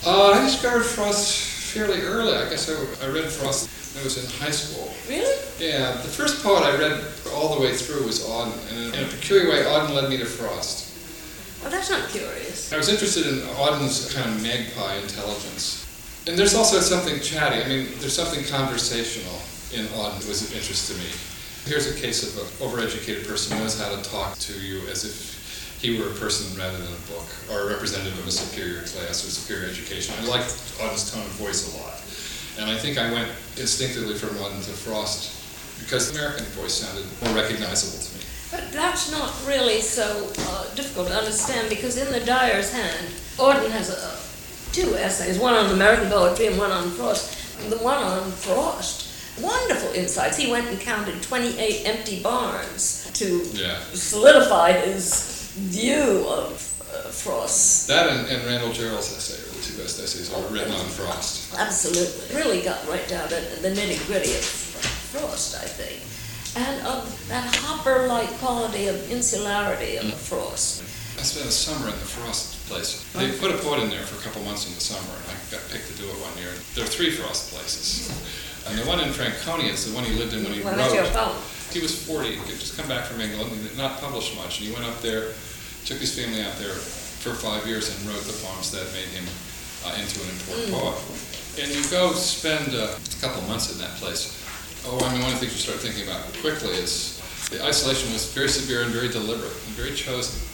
I discovered Frost fairly early. I guess I read Frost when I was in high school. Really? Yeah, the first poet I read all the way through was Auden, and in a peculiar way, Auden led me to Frost. Well, that's not curious. I was interested in Auden's kind of magpie intelligence. And there's also something chatty. I mean, there's something conversational in Auden that was of interest to me. Here's a case of an overeducated person who knows how to talk to you as if he were a person rather than a book, or a representative of a superior class or superior education. I liked Auden's tone of voice a lot. And I think I went instinctively from Auden to Frost because the American voice sounded more recognizable to me. But that's not really so difficult to understand, because in The Dyer's Hand, Auden has two essays, one on American poetry and one on Frost. The one on Frost, wonderful insights. He went and counted 28 empty barns to solidify his view of Frost. That and Randall Jarrell's essay are the two best essays ever written on Frost. Absolutely. Really got right down to the nitty-gritty of Frost, I think. And that Hopper-like quality of insularity of Frost. I spent a summer in the Frost place. They put a poet in there for a couple months in the summer, and I got picked to do it one year. There are 3 Frost places. And the one in Franconia is the one he lived in when he wrote. That's your poem. He was 40, he had just come back from England, and had not published much, and he went up there, took his family out there for 5 years and wrote the poems that made him into an important poet. And you go spend a couple months in that place. Oh, I mean, one of the things you start thinking about quickly is the isolation was very severe and very deliberate and very chosen.